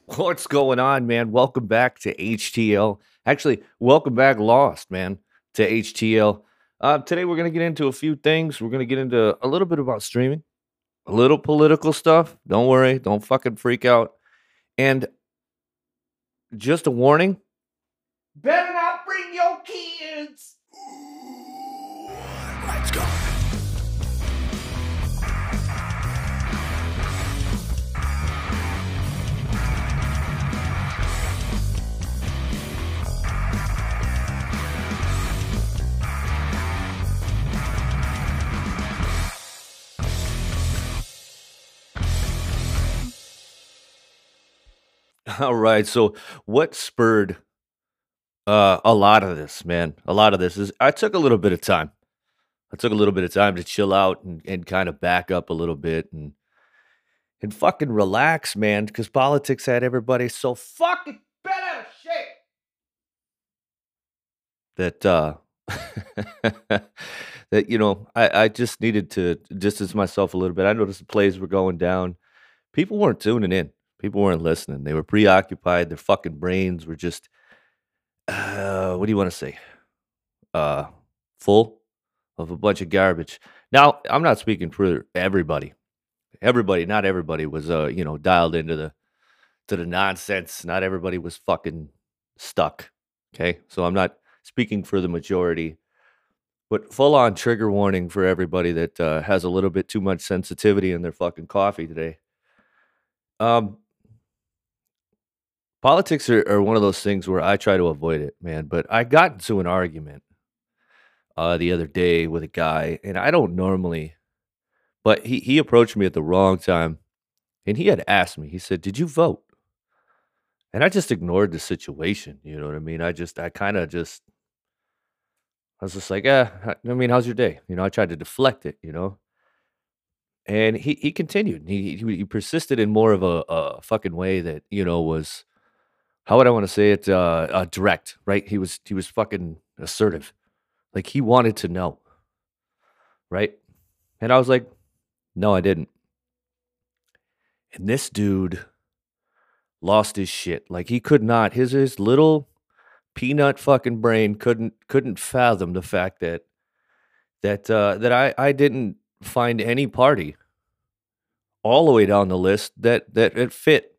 What's going on, man? Welcome back to HTL. Actually, welcome back, Lost, man, to HTL. Today, we're going to get into a few things. We're going to get into a little bit about streaming, a little political stuff. Don't worry, don't fucking freak out. And just a warning, better not bring your kids. Let's go. All right. So, what spurred a lot of this, man? A lot of this is I took a little bit of time. I took a little bit of time to chill out and kind of back up a little bit and fucking relax, man, because politics had everybody so fucking bent out of shape that that I just needed to distance myself a little bit. I noticed the plays were going down. People weren't tuning in. People weren't listening. They were preoccupied. Their fucking brains were just what do you want to say? Uh Full of a bunch of garbage. Now, I'm not speaking for everybody. Not everybody was dialed into the nonsense. Not everybody was fucking stuck. Okay? So I'm not speaking for the majority, but full on trigger warning for everybody that has a little bit too much sensitivity in their fucking coffee today. Um Politics are one of those things where I try to avoid it, man, but I got into an argument the other day with a guy, and I don't normally, but he approached me at the wrong time, and he had asked me. He said, "Did you vote?" And I just ignored the situation. You know what I mean? I kind of just, I was just like, I mean, how's your day? I tried to deflect it. And he continued. He persisted in more of a fucking way that was, how would I want to say it? Direct, right? He was fucking assertive. Like he wanted to know, right? And I was like, no, I didn't. And this dude lost his shit. Like he could not. His little peanut fucking brain couldn't fathom the fact that I didn't find any party all the way down the list that it fit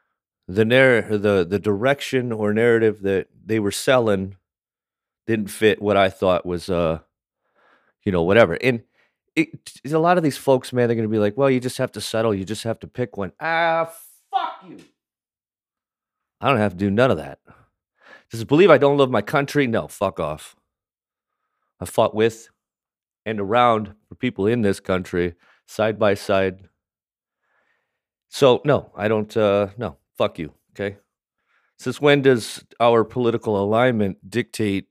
the direction or narrative that they were selling didn't fit what I thought was whatever. And a lot of these folks, man, they're gonna be like, well, you just have to settle, you just have to pick one. Ah, fuck you. I don't have to do none of that. Does it believe I don't love my country? No, fuck off. I fought with and around for people in this country side by side. So no, I don't no, fuck you. Okay. Since when does our political alignment dictate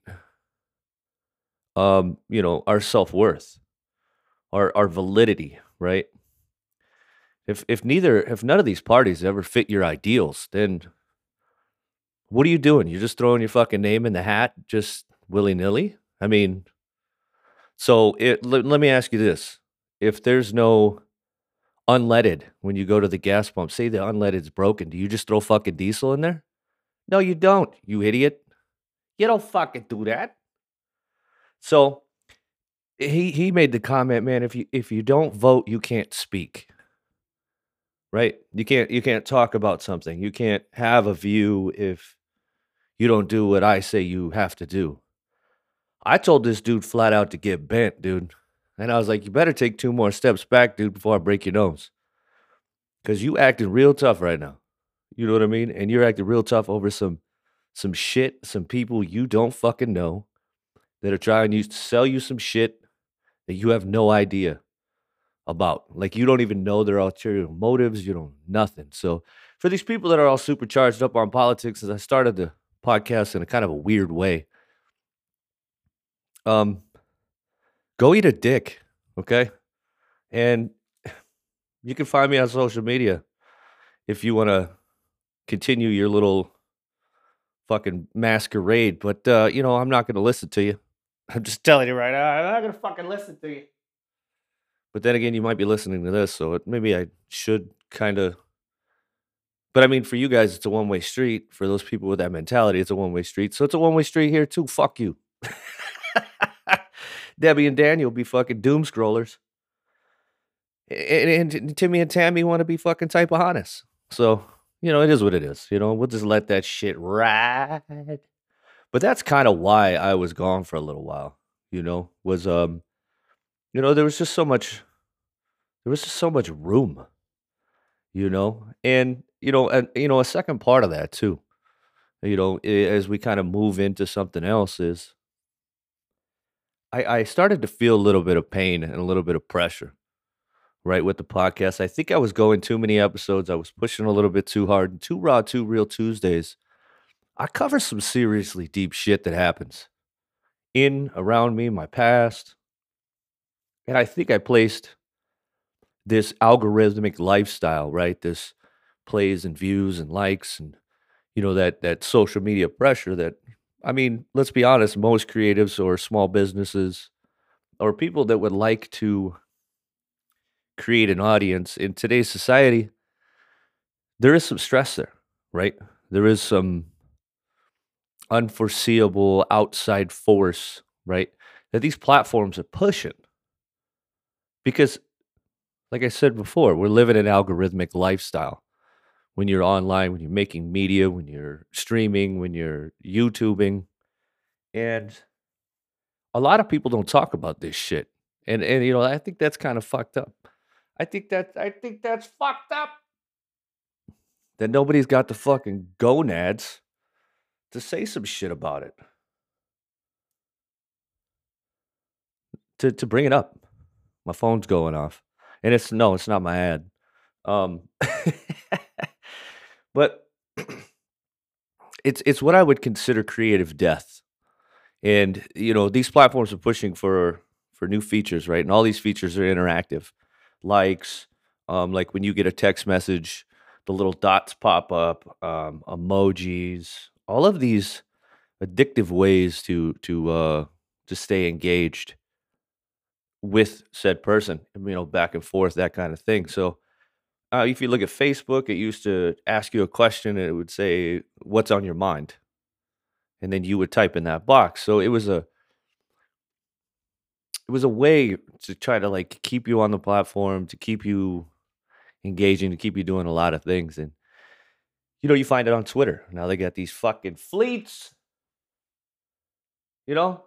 our self-worth, our validity, right? If none of these parties ever fit your ideals, then what are you doing? You're just throwing your fucking name in the hat just willy-nilly? I mean, so let me ask you this. If there's no unleaded when you go to the gas pump, say the unleaded's broken, do you just throw fucking diesel in there? No, you don't, you idiot. You don't fucking do that. So he made the comment, man, if you don't vote, you can't speak. Right? You can't talk about something. You can't have a view if you don't do what I say you have to do. I told this dude flat out to get bent, dude. And I was like, you better take 2 more steps back, dude, before I break your nose. Cause you acting real tough right now. You know what I mean? And you're acting real tough over some shit, some people you don't fucking know that are trying to sell you some shit that you have no idea about. Like you don't even know their ulterior motives. You don't nothing. So for these people that are all super charged up on politics, as I started the podcast in a kind of a weird way, um, go eat a dick, okay? And you can find me on social media if you want to continue your little fucking masquerade. But I'm not going to listen to you. I'm just telling you right now, I'm not going to fucking listen to you. But then again, you might be listening to this, so maybe I should kind of. But I mean, for you guys, it's a one-way street. For those people with that mentality, it's a one-way street. So it's a one-way street here too. Fuck you. Debbie and Daniel be fucking doom scrollers. And Timmy and Tammy want to be fucking type of honest. So, it is what it is. We'll just let that shit ride. But that's kind of why I was gone for a little while, was there was just so much room, and a second part of that too, as we kind of move into something else is I started to feel a little bit of pain and a little bit of pressure, right, with the podcast. I think I was going too many episodes. I was pushing a little bit too hard. And Too Raw, Too Real Tuesdays, I cover some seriously deep shit that happens around me, my past. And I think I placed this algorithmic lifestyle, right? This plays and views and likes and, that social media pressure that, I mean, let's be honest, most creatives or small businesses or people that would like to create an audience in today's society, there is some stress there, right? There is some unforeseeable outside force, right? That these platforms are pushing. Because, like I said before, we're living an algorithmic lifestyle. When you're online, when you're making media, when you're streaming, when you're YouTubing. And a lot of people don't talk about this shit. And I think that's kind of fucked up. I think that's fucked up. That nobody's got the fucking gonads to say some shit about it. To bring it up. My phone's going off. And it's not my ad. Um but it's what I would consider creative death. And these platforms are pushing for new features, right? And all these features are interactive. Likes, like when you get a text message, the little dots pop up, emojis, all of these addictive ways to stay engaged with said person, back and forth, that kind of thing. So if you look at Facebook, it used to ask you a question and it would say, "What's on your mind?" And then you would type in that box. So it was a way to try to like keep you on the platform, to keep you engaging, to keep you doing a lot of things. And you find it on Twitter. Now they got these fucking fleets, you know?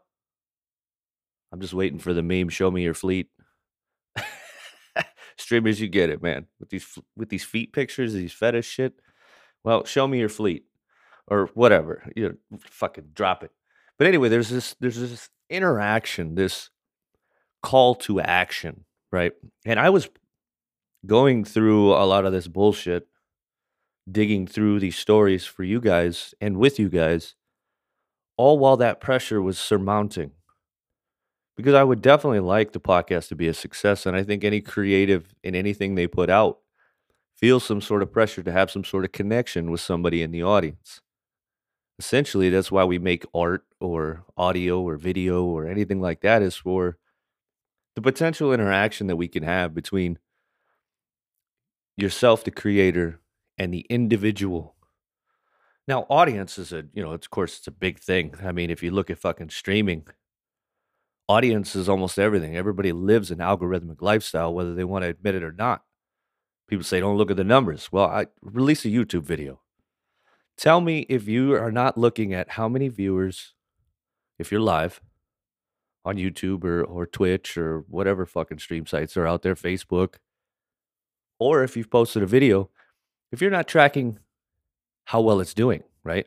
I'm just waiting for the meme, show me your fleet. Streamers, you get it, man. With these feet pictures, these fetish shit. Well, show me your fleet or whatever. Fucking drop it. But anyway, there's this interaction, this call to action, right? And I was going through a lot of this bullshit, digging through these stories for you guys and with you guys, all while that pressure was surmounting. Because I would definitely like the podcast to be a success. And I think any creative in anything they put out feels some sort of pressure to have some sort of connection with somebody in the audience. Essentially, that's why we make art or audio or video or anything like that, is for the potential interaction that we can have between yourself, the creator, and the individual. Now, audience is of course, it's a big thing. I mean, if you look at fucking streaming, audience is almost everything. Everybody lives an algorithmic lifestyle, whether they want to admit it or not. People say, don't look at the numbers. Well, I release a YouTube video. Tell me if you are not looking at how many viewers, if you're live on YouTube or Twitch or whatever fucking stream sites are out there, Facebook, or if you've posted a video, if you're not tracking how well it's doing, right?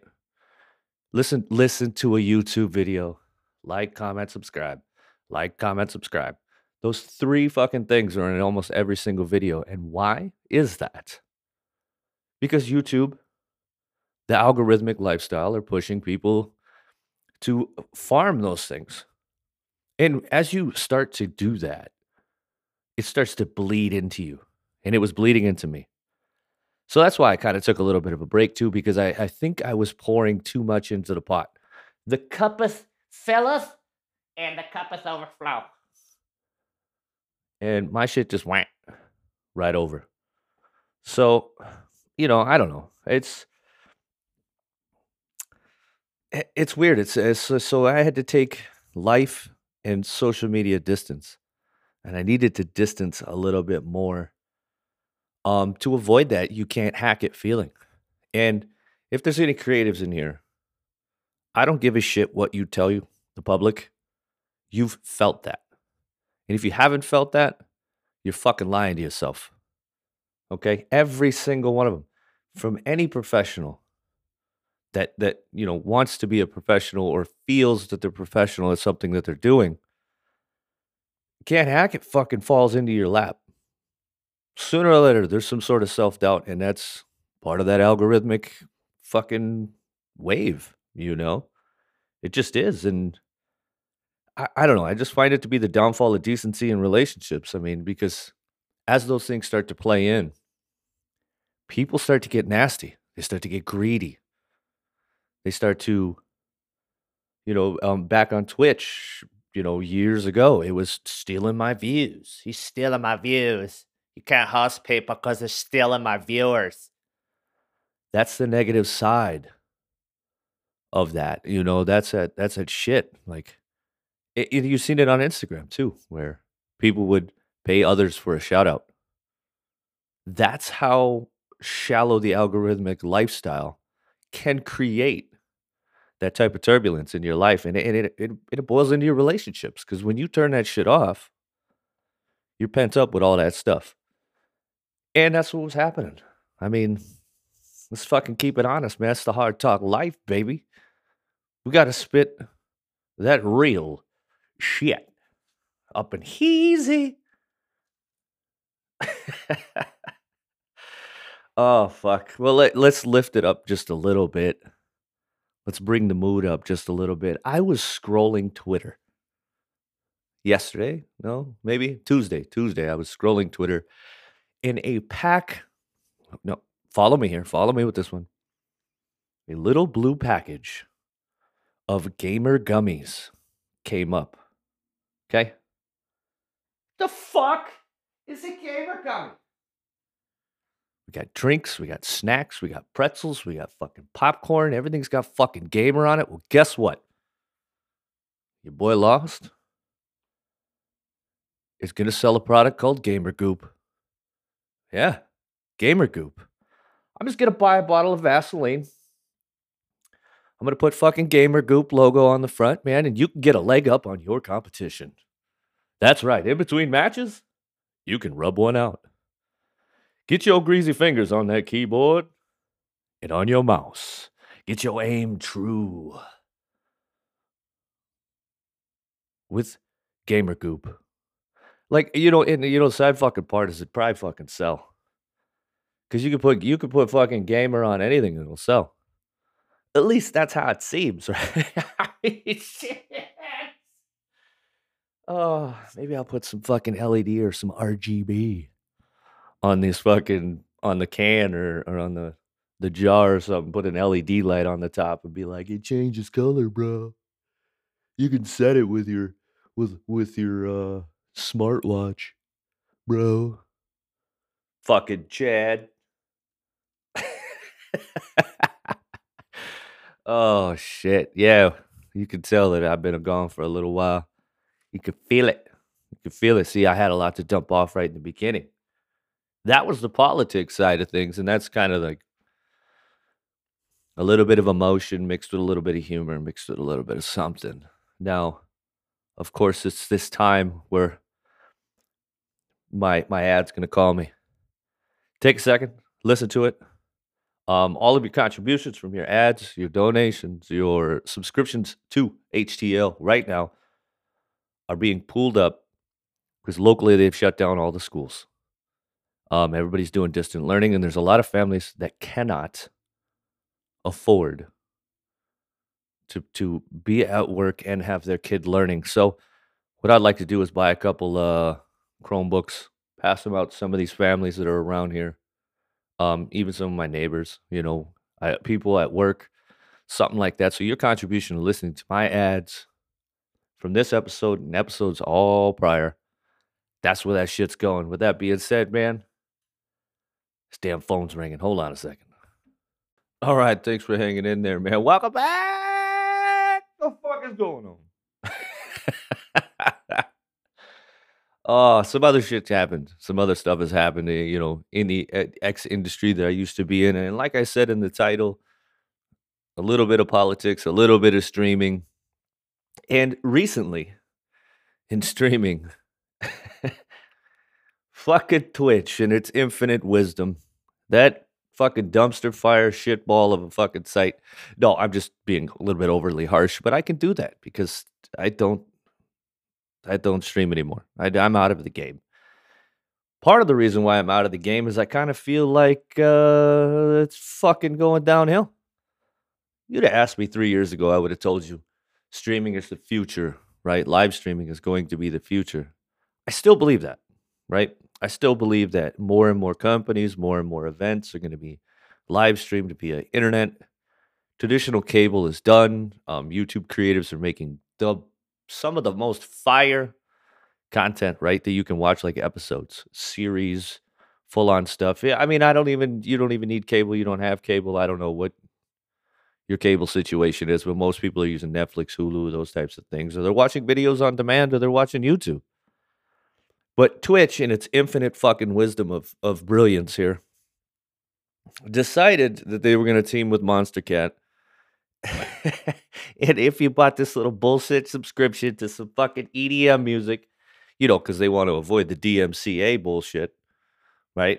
Listen to a YouTube video, like, comment, subscribe, like, comment, subscribe. Those three fucking things are in almost every single video. And why is that? Because YouTube, the algorithmic lifestyle, are pushing people to farm those things. And as you start to do that, it starts to bleed into you. And it was bleeding into me. So that's why I kind of took a little bit of a break too, because I think I was pouring too much into the pot. The cuppeth filleth and the cuppeth overflow. And my shit just went right over. So I don't know. It's weird. It's so I had to take life and social media distance, and I needed to distance a little bit more. To avoid that, you can't hack it feeling. And if there's any creatives in here, I don't give a shit what you tell you, the public. You've felt that. And if you haven't felt that, you're fucking lying to yourself. Okay? Every single one of them. From any professional that wants to be a professional or feels that they're professional at something that they're doing, can't hack it fucking falls into your lap. Sooner or later, there's some sort of self-doubt, and that's part of that algorithmic fucking wave. It just is, and I don't know, I just find it to be the downfall of decency in relationships. I mean, because as those things start to play in, people start to get nasty. They start to get greedy. They start to, back on Twitch, years ago, it was stealing my views. He's stealing my views. You can't host people because they're stealing my viewers. That's the negative side of that. That's that shit. Like you've seen it on Instagram too, where people would pay others for a shout out. That's how shallow the algorithmic lifestyle can create that type of turbulence in your life, and it boils into your relationships. Because when you turn that shit off, you're pent up with all that stuff, and that's what was happening. I mean, let's fucking keep it honest, man. It's the hard talk life, baby. We got to spit that real shit up and easy. Oh fuck. Well, let's lift it up just a little bit. Let's bring the mood up just a little bit. I was scrolling Twitter yesterday. No, maybe Tuesday. Tuesday, I was scrolling Twitter in a pack. No, follow me here. Follow me with this one. A little blue package of gamer gummies came up. Okay. The fuck is a gamer gummy? We got drinks, we got snacks, we got pretzels, we got fucking popcorn. Everything's got fucking gamer on it. Well, guess what? Your boy Lost is going to sell a product called Gamer Goop. Yeah, Gamer Goop. I'm just going to buy a bottle of Vaseline. I'm going to put fucking Gamer Goop logo on the front, man, and you can get a leg up on your competition. That's right. In between matches, you can rub one out. Get your greasy fingers on that keyboard and on your mouse. Get your aim true with Gamer Goop. Like, and the sad fucking part is it probably fucking sell. Because you could put fucking gamer on anything and it'll sell. At least that's how it seems, right? Shit. Oh, maybe I'll put some fucking LED or some RGB on the can or on the jar or something. Put an LED light on the top and be like, it changes color, bro. You can set it with your smartwatch, bro. Fucking Chad. Oh shit. Yeah. You can tell that I've been gone for a little while. You could feel it. You could feel it. See, I had a lot to dump off right in the beginning. That was the politics side of things, and that's kind of like a little bit of emotion mixed with a little bit of humor, mixed with a little bit of something. Now, of course, it's this time where my ad's gonna call me. Take a second, listen to it. All of your contributions from your ads, your donations, your subscriptions to HTL right now are being pulled up because locally they've shut down all the schools. Everybody's doing distant learning, and there's a lot of families that cannot afford to be at work and have their kid learning. So, what I'd like to do is buy a couple Chromebooks, pass them out to some of these families that are around here. Even some of my neighbors, people at work, something like that. So your contribution to listening to my ads from this episode and episodes all prior, that's where that shit's going. With that being said, man, This damn phone's ringing. Hold on a second. All right, thanks for hanging in there, man. Welcome back. What the fuck is going on? Oh, some other shit's happened. Some other stuff has happened, in the X industry that I used to be in. And like I said in the title, a little bit of politics, a little bit of streaming. And recently in streaming, fucking Twitch and its infinite wisdom, that fucking dumpster fire shitball of a fucking site. No, I'm just being a little bit overly harsh, but I can do that because I don't stream anymore. I'm out of the game. Part of the reason why I'm out of the game is I kind of feel like it's fucking going downhill. You'd have asked me 3 years ago, I would have told you streaming is the future, right? Live streaming is going to be the future. I still believe that, right? I still believe that more and more companies, more and more events are going to be live streamed via internet. Traditional cable is done. YouTube creatives are making some of the most fire content, right? That you can watch, like episodes, series, full on stuff. Yeah, I mean, you don't even need cable. You don't have cable. I don't know what your cable situation is, but most people are using Netflix, Hulu, those types of things, or they're watching videos on demand, or they're watching YouTube. But Twitch, in its infinite fucking wisdom of brilliance here, decided that they were going to team with Monster Cat. And if you bought this little bullshit subscription to some fucking EDM music, because they want to avoid the DMCA bullshit, right?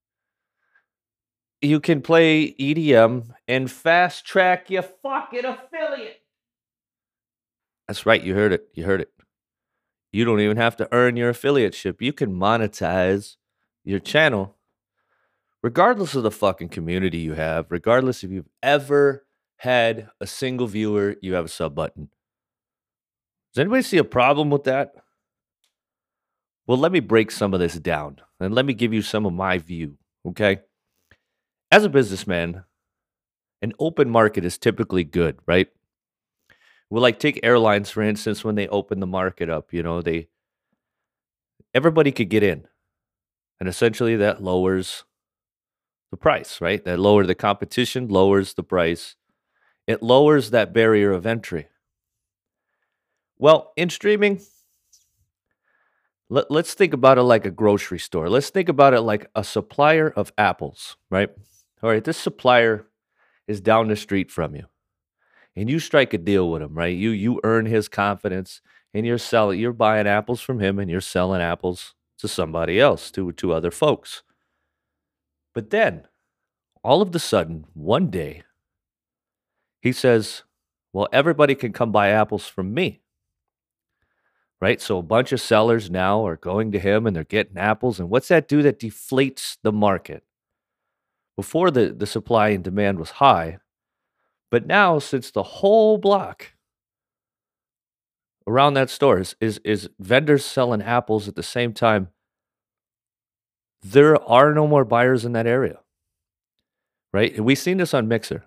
You can play EDM and fast track your fucking affiliate. That's right. You heard it. You don't even have to earn your affiliateship. You can monetize your channel regardless of the fucking community you have, regardless if you've ever had a single viewer, you have a sub button. Does anybody see a problem with that? Well, let me break some of this down and let me give you some of my view, okay? As a businessman, an open market is typically good, right? Well, like take airlines, for instance, when they open the market up, everybody could get in. And essentially that lowers the price, right? That lowers the competition, lowers the price. It lowers that barrier of entry. Well, in streaming, let's think about it like a grocery store. Let's think about it like a supplier of apples, right? All right, this supplier is down the street from you, and you strike a deal with him, right? You earn his confidence, and you're buying apples from him, and you're selling apples to somebody else, to other folks. But then, all of a sudden, one day, he says, well, everybody can come buy apples from me. Right? So a bunch of sellers now are going to him and they're getting apples. And what's that do? That deflates the market. Before the supply and demand was high, but now since the whole block around that store is vendors selling apples at the same time, there are no more buyers in that area. Right? And we've seen this on Mixer.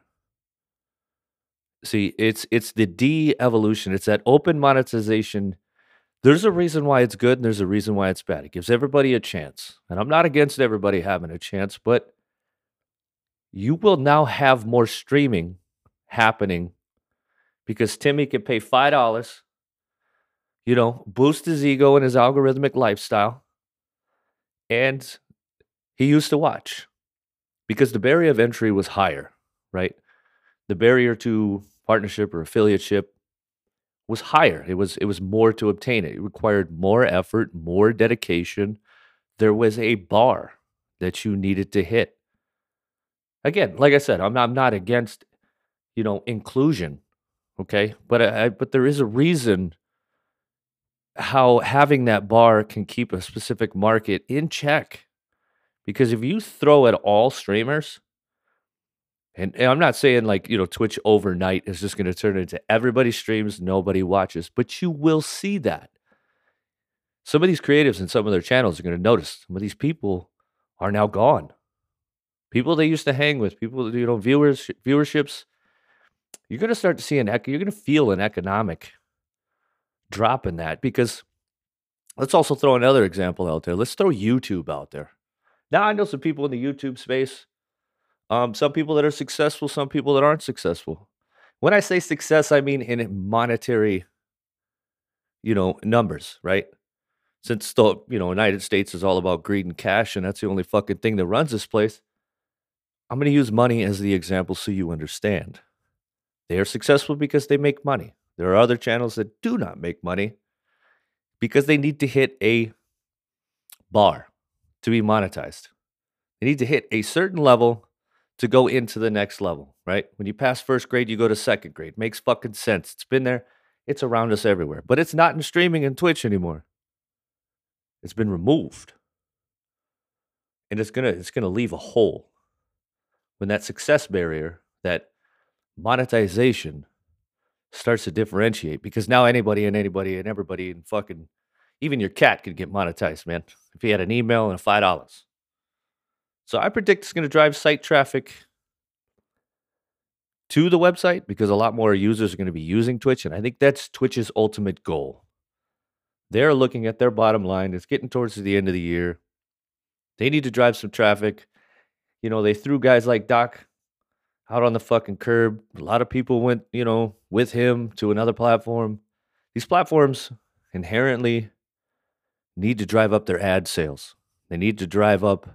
See, it's the de-evolution. It's that open monetization. There's a reason why it's good and there's a reason why it's bad. It gives everybody a chance. And I'm not against everybody having a chance, but you will now have more streaming happening because Timmy can pay $5, boost his ego and his algorithmic lifestyle. And he used to watch because the barrier of entry was higher, right? The barrier to partnership or affiliateship was higher. It was more to obtain it. It required more effort, more dedication. There was a bar that you needed to hit. Again, like I said, I'm not against, inclusion, okay? But there is a reason how having that bar can keep a specific market in check. Because if you throw at all streamers, and I'm not saying like, Twitch overnight is just going to turn into everybody streams, nobody watches, but you will see that. Some of these creatives and some of their channels are going to notice some of these people are now gone. People they used to hang with, people, viewerships. You're going to start to see you're going to feel an economic drop in that because let's also throw another example out there. Let's throw YouTube out there. Now I know some people in the YouTube space, some people that are successful, some people that aren't successful. When I say success, I mean in monetary, numbers, right? Since the, United States is all about greed and cash, and that's the only fucking thing that runs this place, I'm going to use money as the example so you understand. They are successful because they make money. There are other channels that do not make money because they need to hit a bar to be monetized. They need to hit a certain level to go into the next level, right? When you pass first grade, you go to second grade. Makes fucking sense. It's been there. It's around us everywhere. But it's not in streaming and Twitch anymore. It's been removed. And it's gonna leave a hole when that success barrier, that monetization starts to differentiate, because now anybody and everybody and fucking even your cat could get monetized, man. If he had an email and $5. So I predict it's gonna drive site traffic to the website because a lot more users are going to be using Twitch. And I think that's Twitch's ultimate goal. They're looking at their bottom line. It's getting towards the end of the year. They need to drive some traffic. They threw guys like Doc out on the fucking curb. A lot of people went, with him to another platform. These platforms inherently need to drive up their ad sales. They need to drive up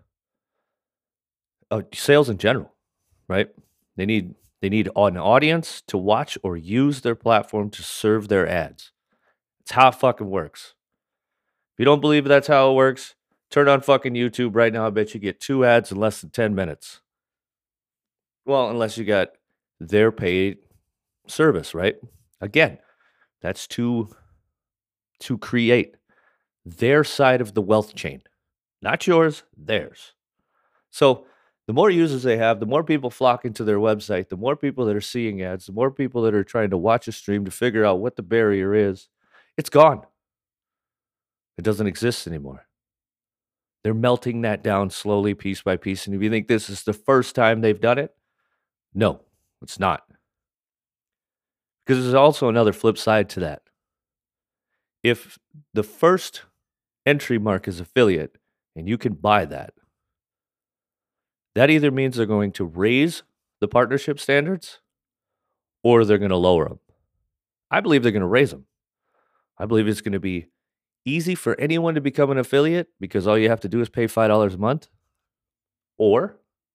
sales in general, right? They need an audience to watch or use their platform to serve their ads. It's how it fucking works. If you don't believe that's how it works, turn on fucking YouTube right now. I bet you get 2 ads in less than 10 minutes. Well, unless you got their paid service, right? Again, that's to create their side of the wealth chain. Not yours, theirs. So the more users they have, the more people flock into their website, the more people that are seeing ads, the more people that are trying to watch a stream to figure out what the barrier is. It's gone. It doesn't exist anymore. They're melting that down slowly, piece by piece. And if you think this is the first time they've done it, no, it's not. Because there's also another flip side to that. If the first entry mark is affiliate and you can buy that, that either means they're going to raise the partnership standards or they're going to lower them. I believe they're going to raise them. I believe it's going to be easy for anyone to become an affiliate because all you have to do is pay $5 a month, or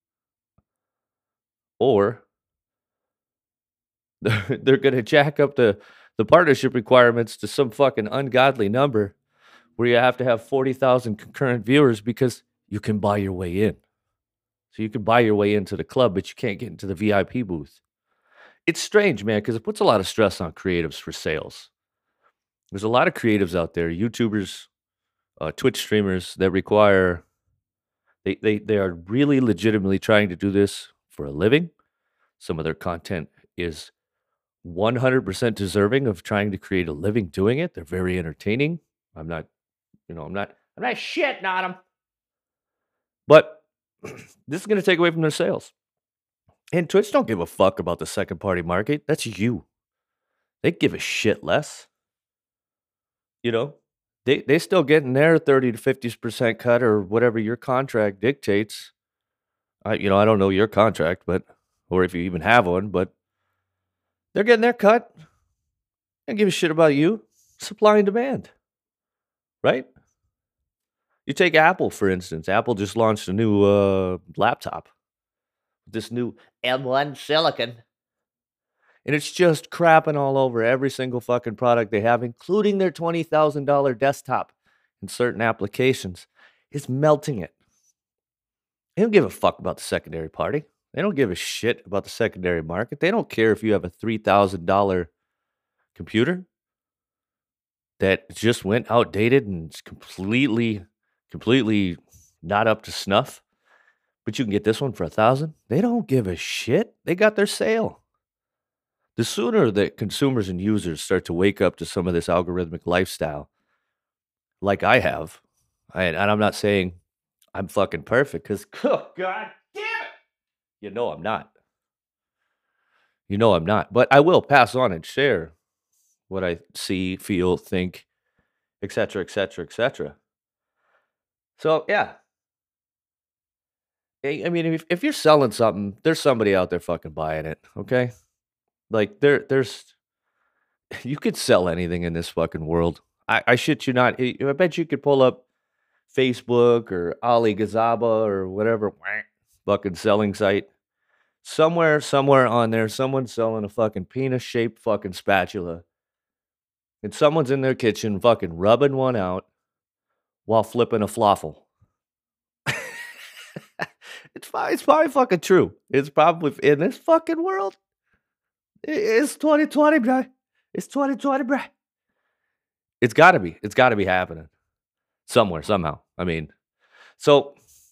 they're going to jack up the partnership requirements to some fucking ungodly number where you have to have 40,000 concurrent viewers because you can buy your way in. So you can buy your way into the club, but you can't get into the VIP booth. It's strange, man, because it puts a lot of stress on creatives for sales. There's a lot of creatives out there, YouTubers, Twitch streamers that require, they are really legitimately trying to do this for a living. Some of their content is 100% deserving of trying to create a living doing it. They're very entertaining. I'm not shitting on them. But this is going to take away from their sales. And Twitch don't give a fuck about the second party market. That's you. They give a shit less. They still getting their 30 to 50% cut or whatever your contract dictates. I don't know your contract, or if you even have one, but they're getting their cut. They don't give a shit about you. Supply and demand, right? You take Apple, for instance. Apple just launched a new laptop. This new M1 Silicon. And it's just crapping all over every single fucking product they have, including their $20,000 desktop in certain applications. It's melting it. They don't give a fuck about the secondary party. They don't give a shit about the secondary market. They don't care if you have a $3,000 computer that just went outdated and it's completely not up to snuff. But you can get this one for $1,000. They don't give a shit. They got their sale. The sooner that consumers and users start to wake up to some of this algorithmic lifestyle, like I have, and I'm not saying I'm fucking perfect, because, oh, God damn it, I'm not. I'm not. But I will pass on and share what I see, feel, think, etc., etc., etc. So, yeah. I mean, if you're selling something, there's somebody out there fucking buying it, okay? Like, there's you could sell anything in this fucking world. I shit you not. I bet you could pull up Facebook or AliGazaba or whatever fucking selling site. Somewhere on there, someone's selling a fucking penis-shaped fucking spatula, and someone's in their kitchen fucking rubbing one out while flipping a falafel. It's probably fucking true. It's probably in this fucking world. It's 2020, bro. It's 2020, bro. It's gotta be. It's gotta be happening somewhere, somehow. I mean, so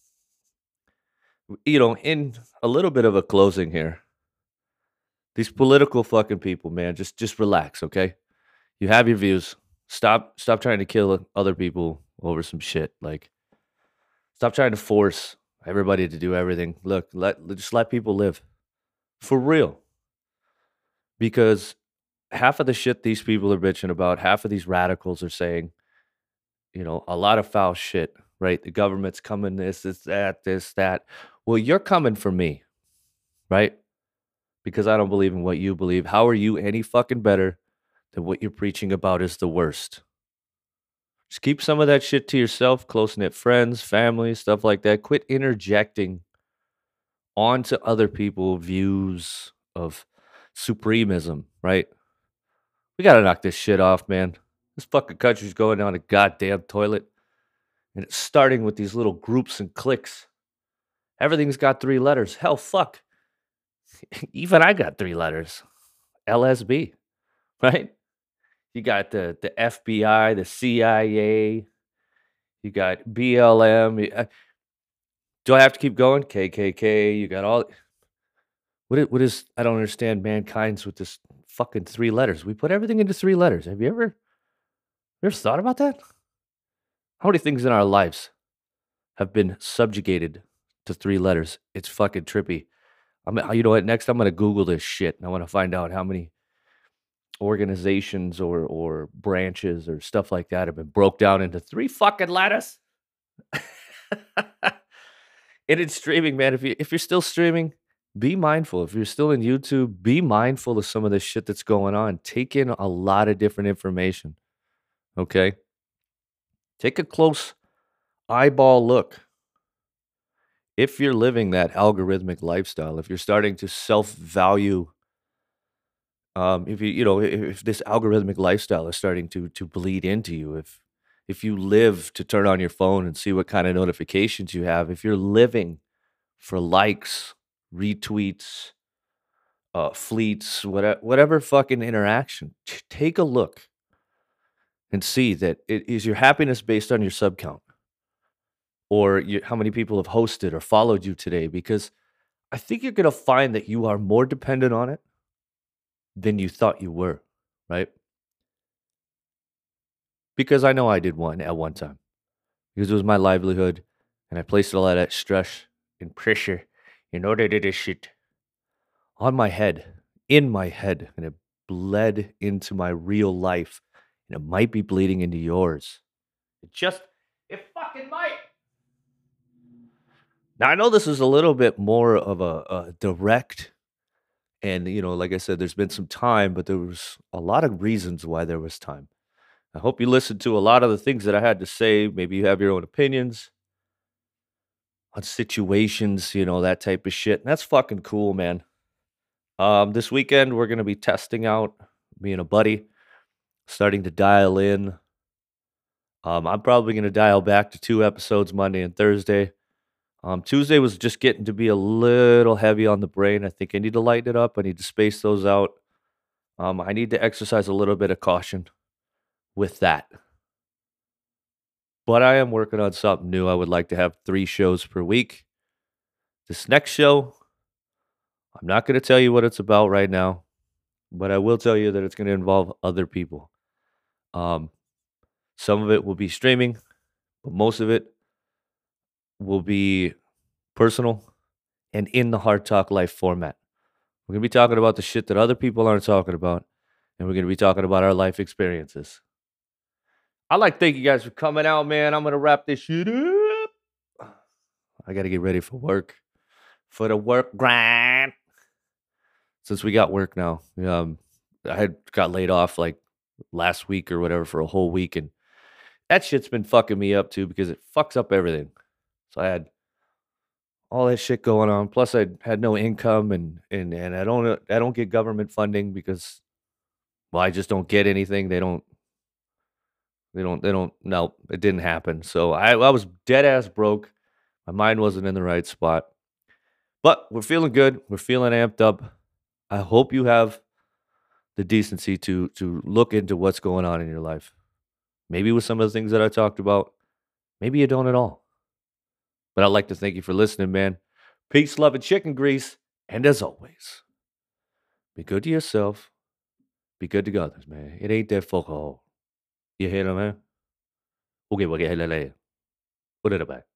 in a little bit of a closing here, these political fucking people, man, just relax, okay? You have your views. Stop trying to kill other people over some shit. Like, stop trying to force everybody to do everything. Look, just let people live. For real. Because half of the shit these people are bitching about, half of these radicals are saying, a lot of foul shit, right? The government's coming this, that. Well, you're coming for me, right? Because I don't believe in what you believe. How are you any fucking better than what you're preaching about is the worst? Just keep some of that shit to yourself, close knit friends, family, stuff like that. Quit interjecting onto other people's views of supremism, right? We gotta knock this shit off, man. This fucking country's going down a goddamn toilet. And it's starting with these little groups and cliques. Everything's got 3 letters. Hell, fuck. Even I got 3 letters. LSB, right? You got the FBI, the CIA. You got BLM. Do I have to keep going? KKK. You got all. What is? I don't understand mankind's with this fucking 3 letters. We put everything into 3 letters. Have you ever thought about that? How many things in our lives have been subjugated to 3 letters? It's fucking trippy. You know what? Next, I'm gonna Google this shit, and I want to find out how many organizations or branches or stuff like that have been broke down into 3 fucking letters. And it's streaming, man. If you're still streaming, be mindful. If you're still in YouTube, be mindful of some of the shit that's going on. Take in a lot of different information. Okay? Take a close eyeball look. If you're living that algorithmic lifestyle, if you're starting to self-value, if this algorithmic lifestyle is starting to bleed into you, if you live to turn on your phone and see what kind of notifications you have, if you're living for likes, retweets, fleets, whatever fucking interaction, take a look and see that is your happiness based on your sub count or how many people have hosted or followed you today, because I think you're going to find that you are more dependent on it than you thought you were, right? Because I know I did one at one time, because it was my livelihood, and I placed a lot of stress and pressure in order to do this shit on my head, in my head, and it bled into my real life, and it might be bleeding into yours. It fucking might. Now, I know this is a little bit more of a direct, and, like I said, there's been some time, but there was a lot of reasons why there was time. I hope you listened to a lot of the things that I had to say. Maybe you have your own opinions on situations, that type of shit. And that's fucking cool, man. This weekend, we're going to be testing out, me and a buddy, starting to dial in. I'm probably going to dial back to 2 episodes Monday and Thursday. Tuesday was just getting to be a little heavy on the brain. I think I need to lighten it up. I need to space those out. I need to exercise a little bit of caution with that. But I am working on something new. I would like to have 3 shows per week. This next show, I'm not going to tell you what it's about right now, but I will tell you that it's going to involve other people. Some of it will be streaming, but most of it will be personal and in the Hard Talk Life format. We're going to be talking about the shit that other people aren't talking about, and we're going to be talking about our life experiences. I'd like to thank you guys for coming out, man. I'm going to wrap this shit up. I got to get ready for work. for the work grind. Since we got work now, I had got laid off like last week or whatever for a whole week, and that shit's been fucking me up too because it fucks up everything. So I had all that shit going on. Plus, I had no income, and I don't get government funding because well, I just don't get anything. They don't. No, it didn't happen. So I was dead ass broke. My mind wasn't in the right spot. But we're feeling good. We're feeling amped up. I hope you have the decency to look into what's going on in your life. Maybe with some of the things that I talked about. Maybe you don't at all. But I'd like to thank you for listening, man. Peace, love, and chicken grease. And as always, be good to yourself. Be good to others, man. It ain't that fuck all. You hear me, man? Okay, okay, hey, hey, hey. Put it back.